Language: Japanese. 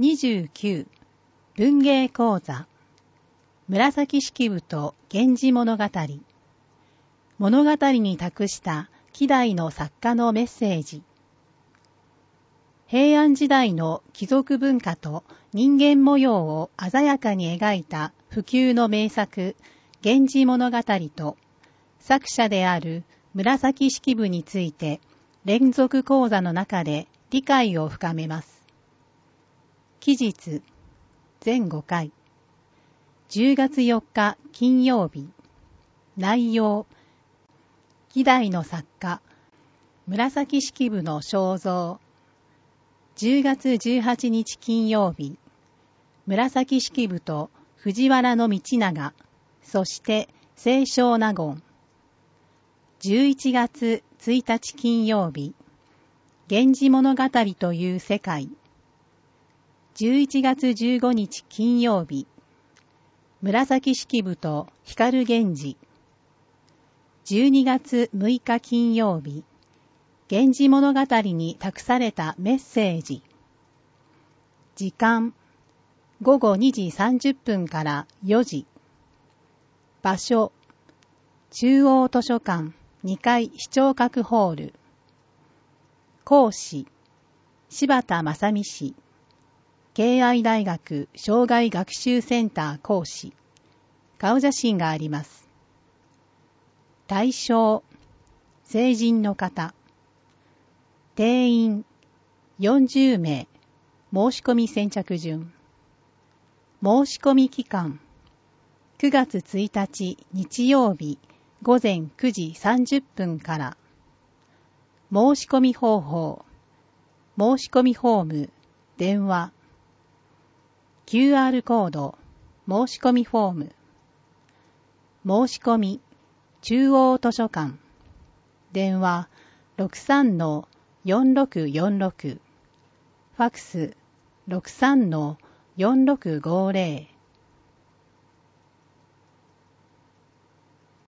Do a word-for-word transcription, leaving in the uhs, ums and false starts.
にじゅうきゅう文芸講座紫式部と源氏物語物語に託した希代の作家のメッセージ。平安時代の貴族文化と人間模様を鮮やかに描いた不朽の名作源氏物語と作者である紫式部について連続講座の中で理解を深めます。期日だいごかいじゅうがつよっか金曜日。内容希代の作家紫式部の肖像。じゅうがつじゅうはちにち金曜日。紫式部と藤原道長、そして清少納言。じゅういちがつついたち金曜日。源氏物語という世界。じゅういちがつじゅうごにち金曜日。紫式部と光源氏。じゅうにがつむいか金曜日。源氏物語に託されたメッセージ。時間ごごにじさんじゅっぷんからよじ。場所中央図書館にかい視聴覚ホール。講師柴田正美氏。敬愛大学生涯学習センター講師。顔写真があります。対象成人の方。定員よんじゅうめい。申し込み先着順。申し込み期間くがつついたち日曜日ごぜんくじさんじゅっぷんから。申し込み方法申し込みフォーム電話 キューアール コード申し込みフォーム申し込み中央図書館電話 ろくさんのよんろくよんろく ファクス ろくさんのよんろくごぜろ